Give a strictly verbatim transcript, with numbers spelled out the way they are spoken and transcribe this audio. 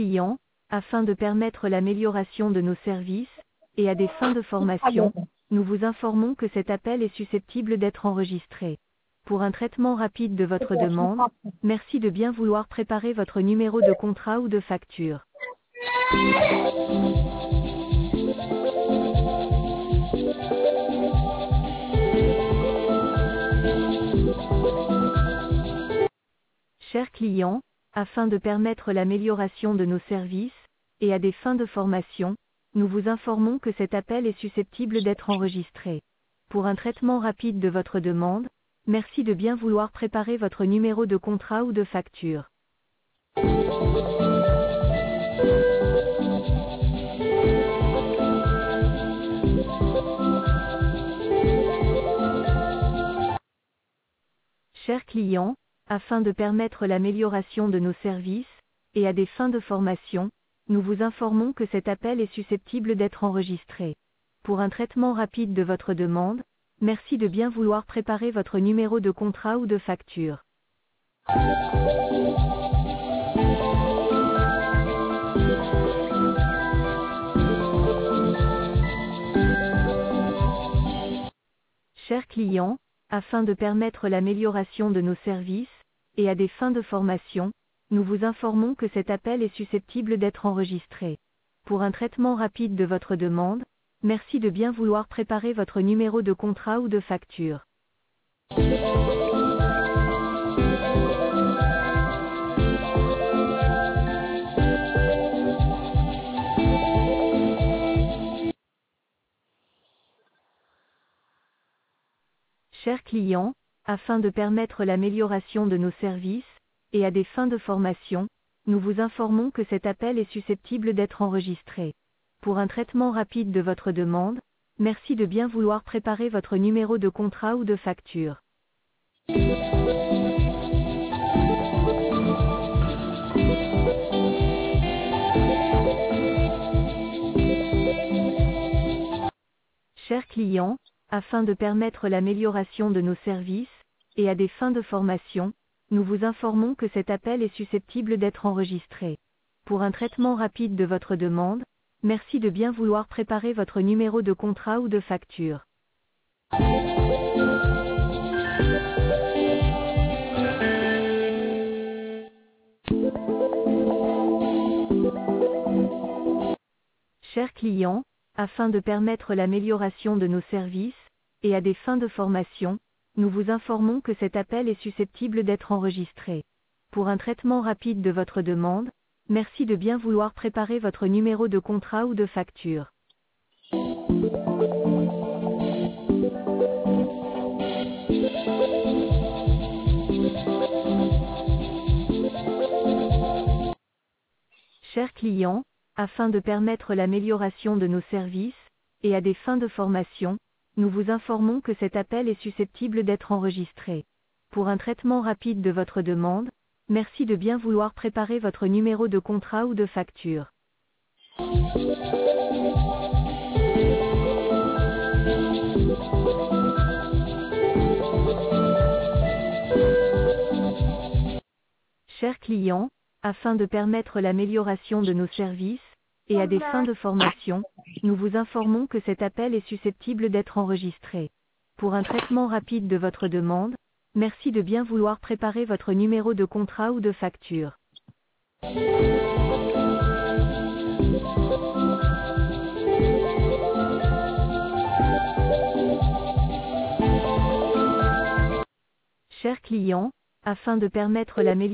clients, afin de permettre l'amélioration de nos services, et à des fins de formation, nous vous informons que cet appel est susceptible d'être enregistré. Pour un traitement rapide de votre demande, merci de bien vouloir préparer votre numéro de contrat ou de facture. Chers clients, afin de permettre l'amélioration de nos services, et à des fins de formation, nous vous informons que cet appel est susceptible d'être enregistré. Pour un traitement rapide de votre demande, merci de bien vouloir préparer votre numéro de contrat ou de facture. Chers clients, afin de permettre l'amélioration de nos services, et à des fins de formation, nous vous informons que cet appel est susceptible d'être enregistré. Pour un traitement rapide de votre demande, merci de bien vouloir préparer votre numéro de contrat ou de facture. Chers clients, afin de permettre l'amélioration de nos services, et à des fins de formation, nous vous informons que cet appel est susceptible d'être enregistré. Pour un traitement rapide de votre demande, merci de bien vouloir préparer votre numéro de contrat ou de facture. Chers clients, afin de permettre l'amélioration de nos services, et à des fins de formation, nous vous informons que cet appel est susceptible d'être enregistré. Pour un traitement rapide de votre demande, merci de bien vouloir préparer votre numéro de contrat ou de facture. Chers clients, afin de permettre l'amélioration de nos services, et à des fins de formation, nous vous informons que cet appel est susceptible d'être enregistré. Pour un traitement rapide de votre demande, merci de bien vouloir préparer votre numéro de contrat ou de facture. Chers clients, afin de permettre l'amélioration de nos services, et à des fins de formation, nous vous informons que cet appel est susceptible d'être enregistré. Pour un traitement rapide de votre demande, merci de bien vouloir préparer votre numéro de contrat ou de facture. Chers clients, afin de permettre l'amélioration de nos services, et à des fins de formation, nous vous informons que cet appel est susceptible d'être enregistré. Pour un traitement rapide de votre demande, merci de bien vouloir préparer votre numéro de contrat ou de facture. Chers clients, afin de permettre l'amélioration de nos services, et à des fins de formation, nous vous informons que cet appel est susceptible d'être enregistré. Pour un traitement rapide de votre demande, merci de bien vouloir préparer votre numéro de contrat ou de facture. Chers clients, afin de permettre l'amélioration